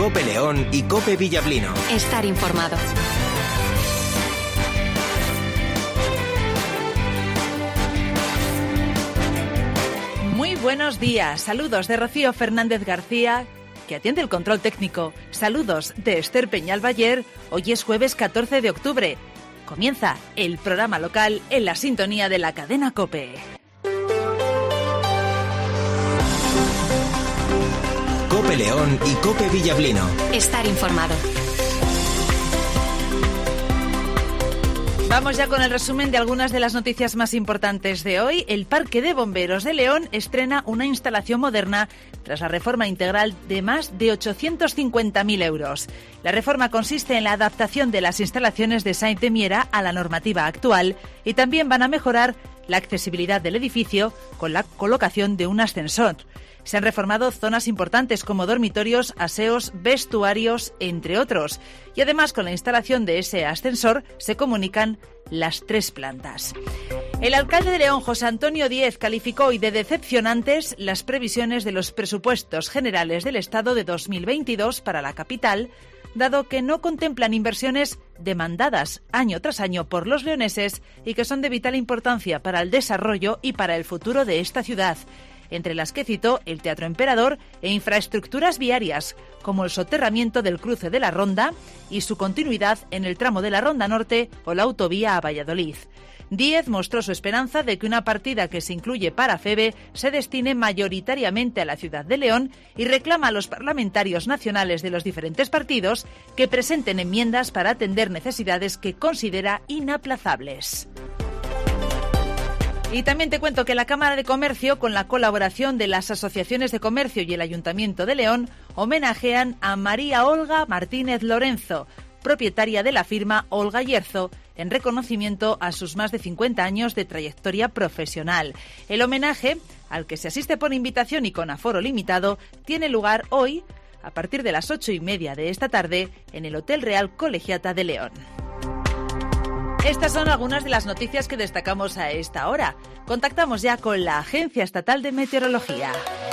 COPE León y COPE Villablino. Estar informado. Muy buenos días. Saludos de Rocío Fernández García, que atiende el control técnico. Saludos de Esther Peñalbayer. Hoy es jueves 14 de octubre. Comienza el programa local en la sintonía de la cadena COPE. COPE León y COPE Villablino. Estar informado. Vamos ya con el resumen de algunas de las noticias más importantes de hoy. El Parque de Bomberos de León estrena una instalación moderna tras la reforma integral de más de 850.000 euros. La reforma consiste en la adaptación de las instalaciones de Sainte-Miera a la normativa actual y también van a mejorar la accesibilidad del edificio con la colocación de un ascensor. Se han reformado zonas importantes como dormitorios, aseos, vestuarios, entre otros. Y además, con la instalación de ese ascensor, se comunican las 3 plantas. El alcalde de León, José Antonio Díez, calificó hoy de decepcionantes las previsiones de los presupuestos generales del Estado de 2022 para la capital, dado que no contemplan inversiones demandadas año tras año por los leoneses y que son de vital importancia para el desarrollo y para el futuro de esta ciudad, entre las que citó el Teatro Emperador e infraestructuras viarias, como el soterramiento del cruce de la Ronda y su continuidad en el tramo de la Ronda Norte o la autovía a Valladolid. Díez mostró su esperanza de que una partida que se incluye para FEBE se destine mayoritariamente a la ciudad de León y reclama a los parlamentarios nacionales de los diferentes partidos que presenten enmiendas para atender necesidades que considera inaplazables. Y también te cuento que la Cámara de Comercio, con la colaboración de las asociaciones de comercio y el Ayuntamiento de León, homenajean a María Olga Martínez Lorenzo, propietaria de la firma Olga Yerzo, en reconocimiento a sus más de 50 años de trayectoria profesional. El homenaje, al que se asiste por invitación y con aforo limitado, tiene lugar hoy, a partir de las 8:30 de esta tarde, en el Hotel Real Colegiata de León. Estas son algunas de las noticias que destacamos a esta hora. Contactamos ya con la Agencia Estatal de Meteorología.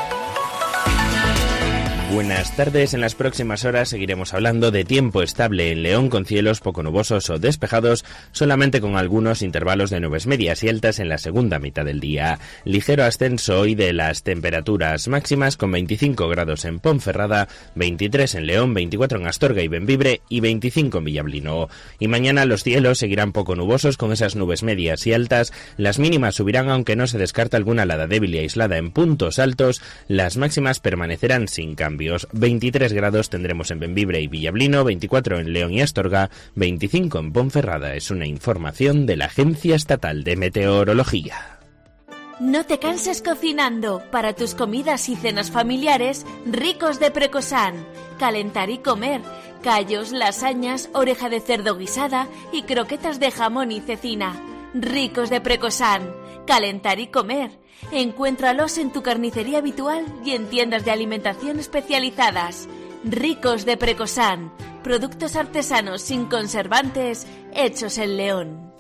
Buenas tardes. En las próximas horas seguiremos hablando de tiempo estable en León con cielos poco nubosos o despejados, solamente con algunos intervalos de nubes medias y altas en la segunda mitad del día. Ligero ascenso hoy de las temperaturas máximas con 25 grados en Ponferrada, 23 en León, 24 en Astorga y Bembibre y 25 en Villablino. Y mañana los cielos seguirán poco nubosos con esas nubes medias y altas. Las mínimas subirán aunque no se descarta alguna helada débil y aislada en puntos altos. Las máximas permanecerán sin cambio. 23 grados tendremos en Bembibre y Villablino, 24 en León y Astorga, 25 en Ponferrada. Es una información de la Agencia Estatal de Meteorología. No te canses cocinando. Para tus comidas y cenas familiares, Ricos de Precosan. Calentar y comer. Callos, lasañas, oreja de cerdo guisada y croquetas de jamón y cecina. Ricos de Precosan. Calentar y comer. Encuéntralos en tu carnicería habitual y en tiendas de alimentación especializadas. Ricos de Precosan. Productos artesanos sin conservantes, hechos en León.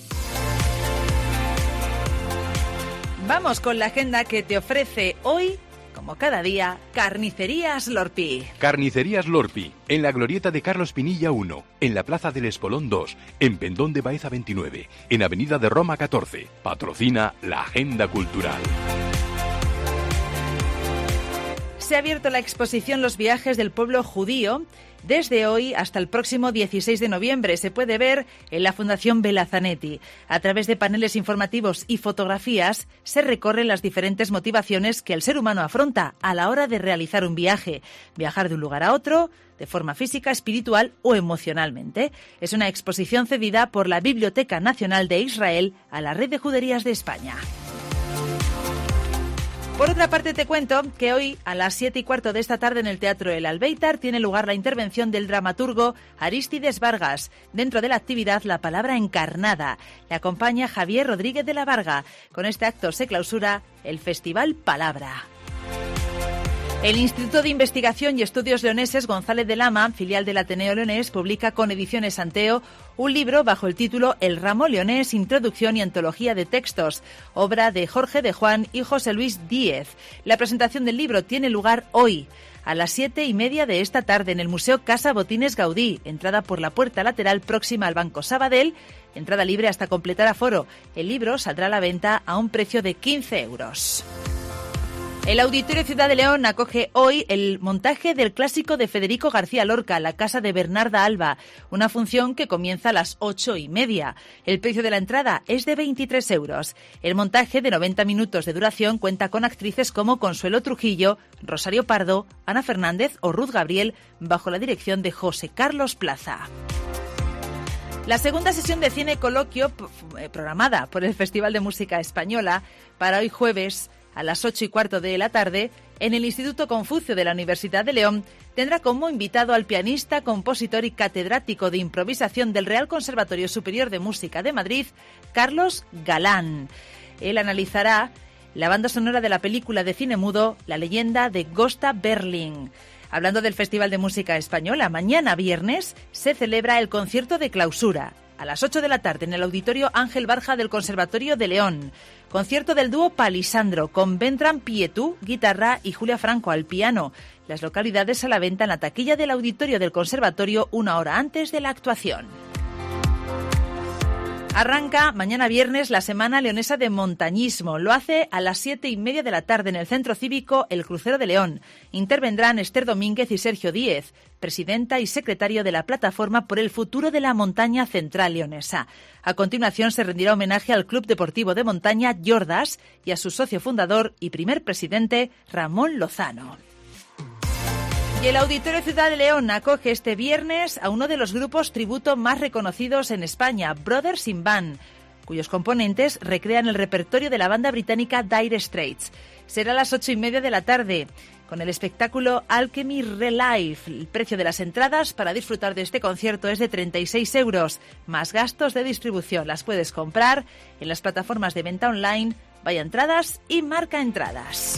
Vamos con la agenda que te ofrece hoy, como cada día, Carnicerías Lorpi. Carnicerías Lorpi, en la glorieta de Carlos Pinilla 1, en la Plaza del Espolón 2, en Pendón de Baeza 29, en Avenida de Roma 14. Patrocina la Agenda Cultural. Se ha abierto la exposición Los viajes del pueblo judío. Desde hoy hasta el próximo 16 de noviembre se puede ver en la Fundación Bela Zanetti. A través de paneles informativos y fotografías se recorren las diferentes motivaciones que el ser humano afronta a la hora de realizar un viaje. Viajar de un lugar a otro, de forma física, espiritual o emocionalmente. Es una exposición cedida por la Biblioteca Nacional de Israel a la Red de Juderías de España. Por otra parte, te cuento que hoy a las 7:15 de esta tarde en el Teatro El Albéitar tiene lugar la intervención del dramaturgo Arístides Vargas. Dentro de la actividad La Palabra Encarnada. Le acompaña Javier Rodríguez de la Varga. Con este acto se clausura el Festival Palabra. El Instituto de Investigación y Estudios Leoneses González de Lama, filial del Ateneo Leonés, publica con Ediciones Anteo un libro bajo el título El ramo leonés, introducción y antología de textos, obra de Jorge de Juan y José Luis Díez. La presentación del libro tiene lugar hoy, a las 7:30 de esta tarde, en el Museo Casa Botines Gaudí, entrada por la puerta lateral próxima al Banco Sabadell, entrada libre hasta completar aforo. El libro saldrá a la venta a un precio de 15 euros. El Auditorio Ciudad de León acoge hoy el montaje del clásico de Federico García Lorca, La casa de Bernarda Alba, una función que comienza a las 8:30. El precio de la entrada es de 23 euros. El montaje, de 90 minutos de duración, cuenta con actrices como Consuelo Trujillo, Rosario Pardo, Ana Fernández o Ruth Gabriel, bajo la dirección de José Carlos Plaza. La segunda sesión de cine coloquio programada por el Festival de Música Española para hoy jueves a las 8:15 de la tarde, en el Instituto Confucio de la Universidad de León, tendrá como invitado al pianista, compositor y catedrático de improvisación del Real Conservatorio Superior de Música de Madrid, Carlos Galán. Él analizará la banda sonora de la película de cine mudo La leyenda de Gösta Berling. Hablando del Festival de Música Española, mañana viernes se celebra el concierto de clausura, a las 8 de la tarde en el Auditorio Ángel Barja del Conservatorio de León. Concierto del dúo Palisandro, con Bertran Pietú, guitarra, y Julia Franco al piano. Las localidades a la venta en la taquilla del Auditorio del Conservatorio una hora antes de la actuación. Arranca mañana viernes la Semana Leonesa de Montañismo. Lo hace a las 7:30 de la tarde en el Centro Cívico El Crucero de León. Intervendrán Esther Domínguez y Sergio Díez, presidenta y secretario de la Plataforma por el Futuro de la Montaña Central Leonesa. A continuación se rendirá homenaje al Club Deportivo de Montaña Jordas y a su socio fundador y primer presidente, Ramón Lozano. Y el Auditorio Ciudad de León acoge este viernes a uno de los grupos tributo más reconocidos en España, Brothers in Band, cuyos componentes recrean el repertorio de la banda británica Dire Straits. Será a las 8:30 de la tarde, con el espectáculo Alchemy Relive. El precio de las entradas para disfrutar de este concierto es de 36 euros, más gastos de distribución. Las puedes comprar en las plataformas de venta online Vaya Entradas y Marca Entradas.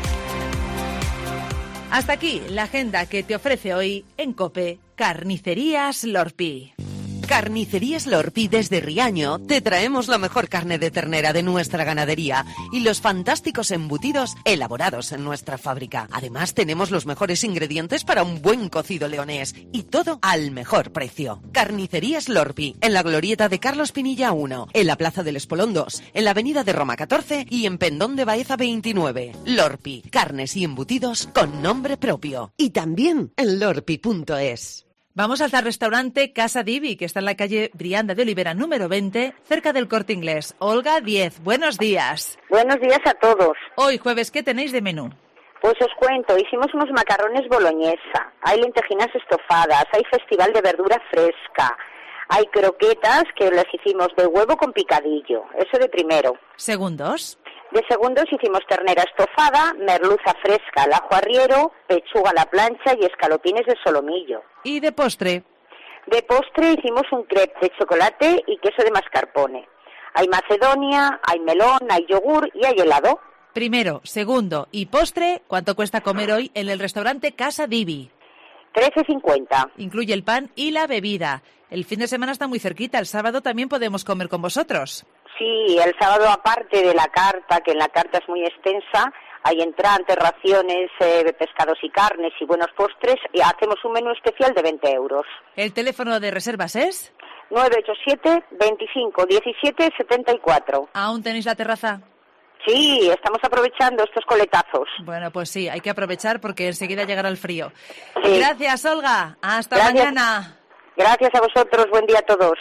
Hasta aquí la agenda que te ofrece hoy en COPE Carnicerías Lorpi. Carnicerías Lorpi desde Riaño te traemos la mejor carne de ternera de nuestra ganadería y los fantásticos embutidos elaborados en nuestra fábrica. Además tenemos los mejores ingredientes para un buen cocido leonés y todo al mejor precio. Carnicerías Lorpi, en la glorieta de Carlos Pinilla 1, en la Plaza del Espolón 2, en la Avenida de Roma 14 y en Pendón de Baeza 29. Lorpi, carnes y embutidos con nombre propio. Y también en lorpi.es. Vamos al restaurante Casa Divi, que está en la calle Brianda de Olivera número 20, cerca del Corte Inglés. Olga Díez, buenos días. Buenos días a todos. Hoy jueves, ¿qué tenéis de menú? Pues os cuento, hicimos unos macarrones boloñesa, hay lentejinas estofadas, hay festival de verdura fresca, hay croquetas que las hicimos de huevo con picadillo, eso de primero. ¿Segundos? De segundos hicimos ternera estofada, merluza fresca al ajo arriero, pechuga a la plancha y escalopines de solomillo. ¿Y de postre? De postre hicimos un crepe de chocolate y queso de mascarpone. Hay macedonia, hay melón, hay yogur y hay helado. Primero, segundo y postre, ¿cuánto cuesta comer hoy en el restaurante Casa Divi? 13,50. Incluye el pan y la bebida. El fin de semana está muy cerquita, el sábado también podemos comer con vosotros. Sí, el sábado, aparte de la carta, que en la carta es muy extensa, hay entrantes, raciones, pescados y carnes y buenos postres, y hacemos un menú especial de 20 euros. ¿El teléfono de reservas es? 987 25 17 74. ¿Aún tenéis la terraza? Sí, estamos aprovechando estos coletazos. Bueno, pues sí, hay que aprovechar porque enseguida llegará el frío. Sí. Gracias, Olga. Hasta mañana. Gracias a vosotros. Buen día a todos.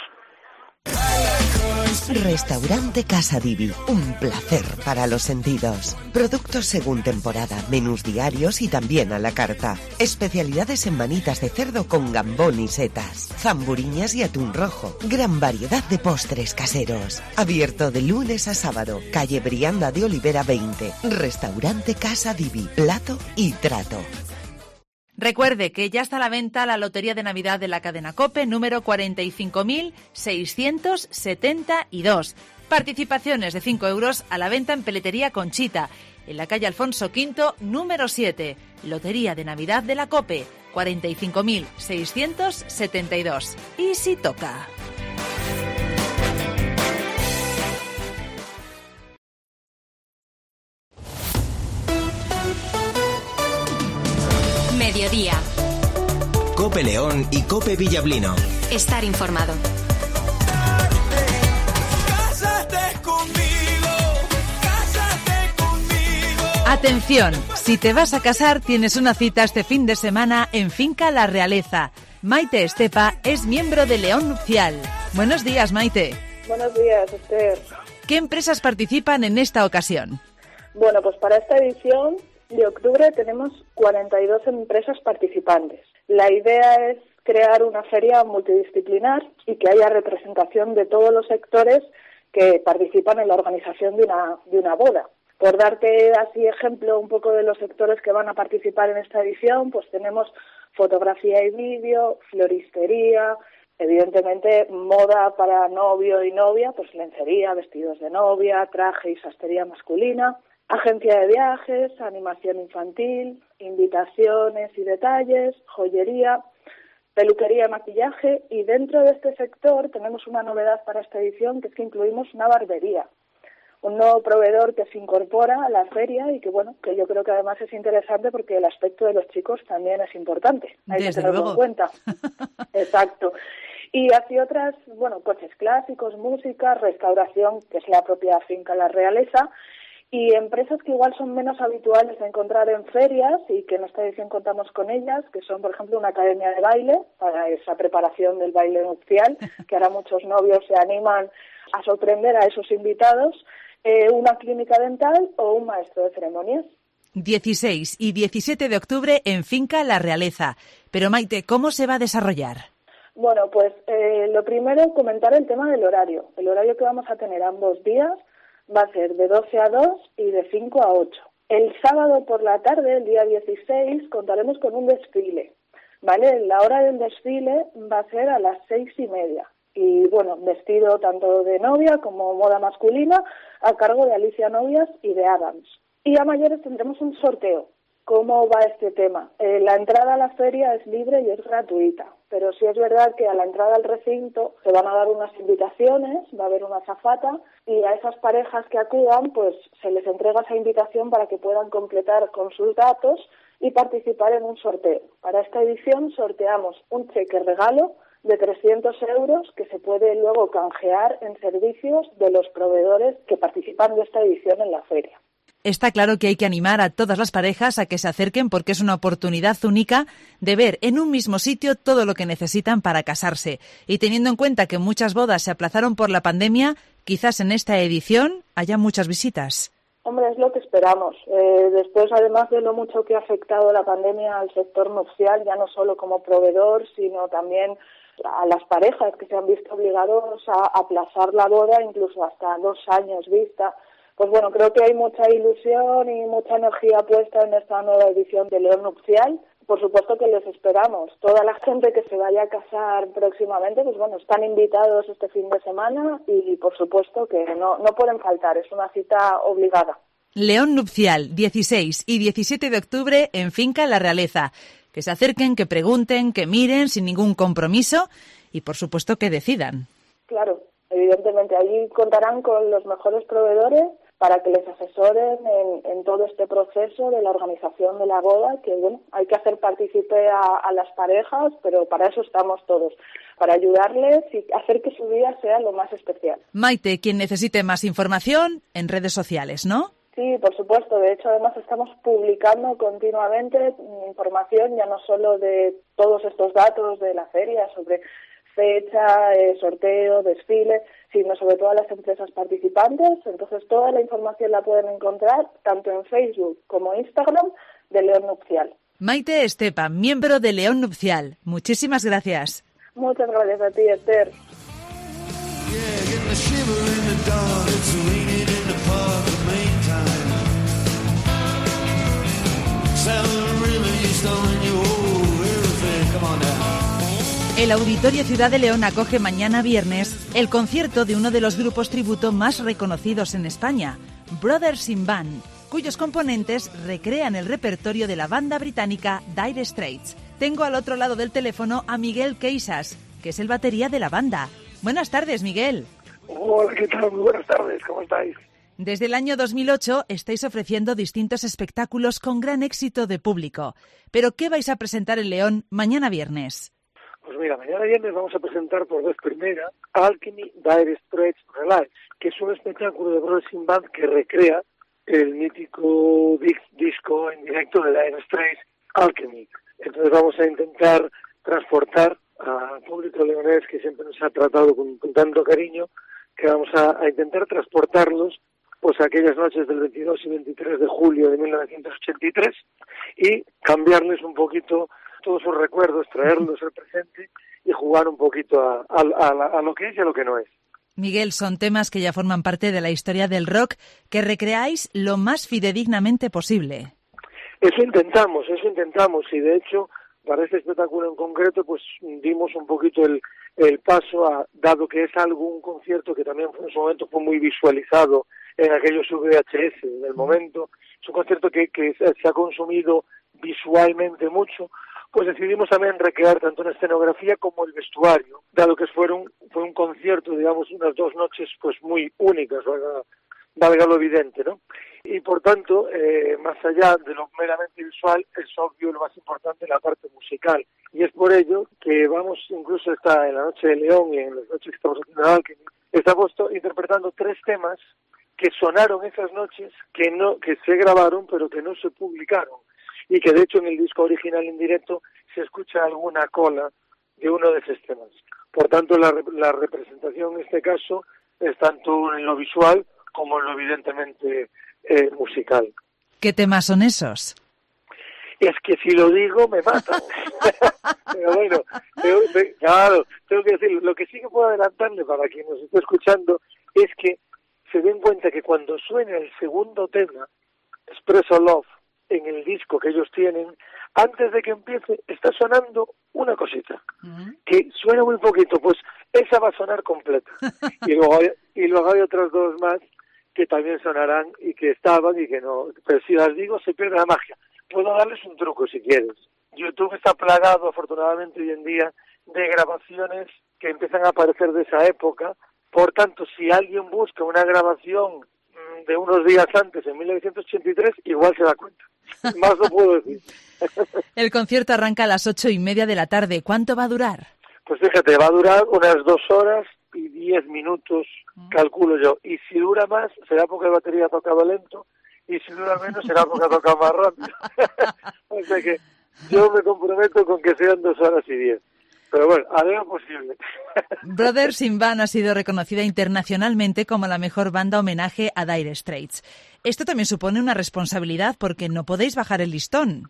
Restaurante Casa Divi, un placer para los sentidos. Productos según temporada, menús diarios y también a la carta. Especialidades en manitas de cerdo con gambón y setas, zamburiñas y atún rojo. Gran variedad de postres caseros. Abierto de lunes a sábado. Calle Brianda de Olivera 20. Restaurante Casa Divi, plato y trato. Recuerde que ya está a la venta la Lotería de Navidad de la cadena COPE, número 45.672. Participaciones de 5 euros a la venta en Peletería Conchita. en la calle Alfonso V, número 7. Lotería de Navidad de la COPE, 45.672. Y si toca. Mediodía. COPE León y COPE Villablino. Estar informado. Atención, si te vas a casar tienes una cita este fin de semana en Finca La Realeza. Maite Estepa es miembro de León Nupcial. Buenos días, Maite. Buenos días, Esther. ¿Qué empresas participan en esta ocasión? Bueno, pues para esta edición de octubre tenemos 42 empresas participantes. La idea es crear una feria multidisciplinar y que haya representación de todos los sectores que participan en la organización de una boda. Por darte así ejemplo un poco de los sectores que van a participar en esta edición, pues tenemos fotografía y vídeo, floristería, evidentemente moda para novio y novia, pues lencería, vestidos de novia, traje y sastrería masculina, agencia de viajes, animación infantil, invitaciones y detalles, joyería, peluquería y maquillaje, y dentro de este sector tenemos una novedad para esta edición, que es que incluimos una barbería. Un nuevo proveedor que se incorpora a la feria y que, bueno, que yo creo que además es interesante porque el aspecto de los chicos también es importante. Hay que tenerlo en cuenta. Exacto. Y así otras, bueno, coches clásicos, música, restauración, que es la propia Finca La Realeza, y empresas que igual son menos habituales de encontrar en ferias y que en esta edición contamos con ellas, que son, por ejemplo, una academia de baile para esa preparación del baile nupcial, que ahora muchos novios se animan a sorprender a esos invitados, una clínica dental o un maestro de ceremonias. 16 y 17 de octubre en Finca La Realeza. Pero Maite, ¿cómo se va a desarrollar? Bueno, pues lo primero, comentar el tema del horario. El horario que vamos a tener ambos días va a ser de 12 a 2 y de 5 a 8. El sábado por la tarde, el día 16, contaremos con un desfile, ¿vale? La hora del desfile va a ser a las 6:30. Y bueno, vestido tanto de novia como moda masculina a cargo de Alicia Novias y de Adams. Y a mayores tendremos un sorteo. ¿Cómo va este tema? La entrada a la feria es libre y es gratuita, pero sí es verdad que a la entrada al recinto se van a dar unas invitaciones, va a haber una azafata, y a esas parejas que acudan pues se les entrega esa invitación para que puedan completar con sus datos y participar en un sorteo. Para esta edición sorteamos un cheque regalo de 300 euros que se puede luego canjear en servicios de los proveedores que participan de esta edición en la feria. Está claro que hay que animar a todas las parejas a que se acerquen porque es una oportunidad única de ver en un mismo sitio todo lo que necesitan para casarse. Y teniendo en cuenta que muchas bodas se aplazaron por la pandemia, quizás en esta edición haya muchas visitas. Hombre, es lo que esperamos. Después, además de lo mucho que ha afectado la pandemia al sector nupcial, ya no solo como proveedor, sino también a las parejas que se han visto obligados a aplazar la boda incluso hasta 2 años vista. Pues bueno, creo que hay mucha ilusión y mucha energía puesta en esta nueva edición de León Nupcial. Por supuesto que les esperamos. Toda la gente que se vaya a casar próximamente, pues bueno, están invitados este fin de semana y por supuesto que no pueden faltar. Es una cita obligada. León Nupcial, 16 y 17 de octubre en Finca La Realeza. Que se acerquen, que pregunten, que miren sin ningún compromiso y por supuesto que decidan. Claro, evidentemente allí contarán con los mejores proveedores para que les asesoren en todo este proceso de la organización de la boda, que bueno, hay que hacer partícipe a las parejas, pero para eso estamos todos, para ayudarles y hacer que su día sea lo más especial. Maite, quien necesite más información, en redes sociales, ¿no? Sí, por supuesto. De hecho, además estamos publicando continuamente información, ya no solo de todos estos datos de la feria, sobre fecha, sorteo, desfile, sino sobre todas las empresas participantes. Entonces, toda la información la pueden encontrar tanto en Facebook como Instagram de León Nupcial. Maite Estepa, miembro de León Nupcial. Muchísimas gracias. Muchas gracias a ti, Esther. El Auditorio Ciudad de León acoge mañana viernes el concierto de uno de los grupos tributo más reconocidos en España, Brothers in Band, cuyos componentes recrean el repertorio de la banda británica Dire Straits. Tengo al otro lado del teléfono a Miguel Queixas, que es el batería de la banda. Buenas tardes, Miguel. Hola, ¿qué tal? Muy buenas tardes, ¿cómo estáis? Desde el año 2008 estáis ofreciendo distintos espectáculos con gran éxito de público. ¿Pero qué vais a presentar en León mañana viernes? Pues mira, mañana viernes vamos a presentar por vez primera Alchemy Dire Straits Relive, que es un espectáculo de Brothers in Band que recrea el mítico disco en directo de Dire Straits, Alchemy. Entonces vamos a intentar transportar al público leonés, que siempre nos ha tratado con tanto cariño, que vamos a intentar transportarlos pues a aquellas noches del 22 y 23 de julio de 1983 y cambiarles un poquito todos sus recuerdos, traerlos al presente y jugar un poquito a lo que es y a lo que no es. Miguel, son temas que ya forman parte de la historia del rock que recreáis lo más fidedignamente posible. Eso intentamos y de hecho para este espectáculo en concreto pues dimos un poquito el paso dado que es un concierto que también en su momento fue muy visualizado en aquellos VHS del momento, es un concierto que se ha consumido visualmente mucho, pues decidimos también recrear tanto la escenografía como el vestuario, dado que fue un concierto, digamos, unas 2 noches pues muy únicas, valga lo evidente, ¿no? Y por tanto, más allá de lo meramente visual, es obvio lo más importante la parte musical. Y es por ello que vamos, incluso está en la Noche de León y en las noches que estamos haciendo en Alchemy, estamos interpretando 3 temas que sonaron esas noches, que se grabaron pero que no se publicaron. Y que de hecho en el disco original en directo se escucha alguna cola de uno de esos temas. Por tanto, la representación en este caso es tanto en lo visual como en lo evidentemente musical. ¿Qué temas son esos? Es que si lo digo me matan. Pero bueno, tengo que decirlo. Lo que sí que puedo adelantarle para quien nos esté escuchando es que se den cuenta que cuando suene el segundo tema, Espresso Love, en el disco que ellos tienen, antes de que empiece, está sonando una cosita, que suena muy poquito, pues esa va a sonar completa. Y luego hay otras 2 más que también sonarán y que estaban y que no. Pero si las digo, se pierde la magia. Puedo darles un truco si quieres. YouTube está plagado, afortunadamente, hoy en día, de grabaciones que empiezan a aparecer de esa época. Por tanto, si alguien busca una grabación de unos días antes, en 1983, igual se da cuenta. Más no puedo decir. El concierto arranca a las 8:30 de la tarde. ¿Cuánto va a durar? Pues fíjate, va a durar unas 2 horas y 10 minutos, calculo yo. Y si dura más, será porque la batería ha tocado lento, y si dura menos, será porque ha tocado más rápido. O sea que yo me comprometo con que sean 2 horas y 10. Pero bueno, haré lo posible. Brothers in Band ha sido reconocida internacionalmente como la mejor banda homenaje a Dire Straits. Esto también supone una responsabilidad porque no podéis bajar el listón.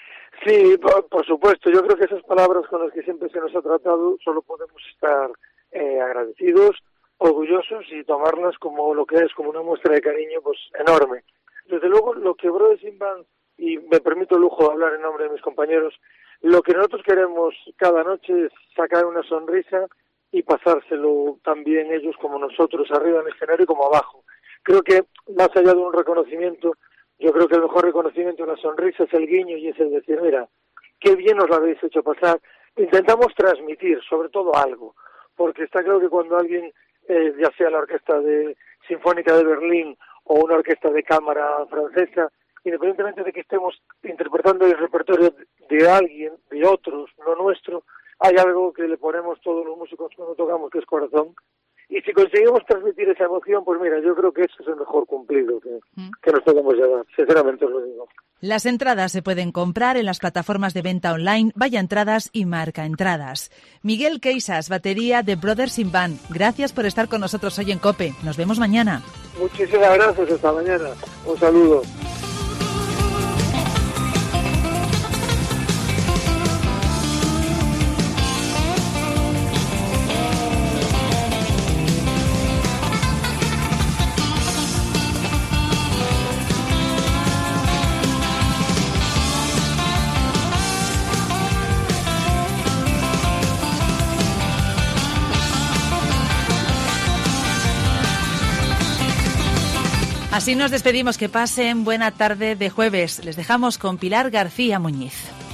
Sí, por supuesto. Yo creo que esas palabras con las que siempre se nos ha tratado solo podemos estar agradecidos, orgullosos y tomarlas como lo que es, como una muestra de cariño pues enorme. Desde luego, lo que Brothers in Band, y me permito el lujo de hablar en nombre de mis compañeros, lo que nosotros queremos cada noche es sacar una sonrisa y pasárselo también ellos como nosotros, arriba en el escenario y como abajo. Creo que más allá de un reconocimiento, yo creo que el mejor reconocimiento de la sonrisa es el guiño y es el decir, mira, qué bien nos lo habéis hecho pasar. Intentamos transmitir, sobre todo algo, porque está claro que cuando alguien, ya sea la Orquesta Sinfónica de Berlín o una orquesta de cámara francesa, independientemente de que estemos interpretando el repertorio de alguien, de otros, no nuestro, hay algo que le ponemos todos los músicos cuando tocamos, que es corazón. Y si conseguimos transmitir esa emoción, pues mira, yo creo que eso es el mejor cumplido que nos podemos llevar, sinceramente os lo digo. Las entradas se pueden comprar en las plataformas de venta online Vaya Entradas y Marca Entradas. Miguel Queixas, batería de Brothers in Band, gracias por estar con nosotros hoy en COPE. Nos vemos mañana. Muchísimas gracias, hasta mañana. Un saludo. Así nos despedimos, que pasen buena tarde de jueves. Les dejamos con Pilar García Muñiz.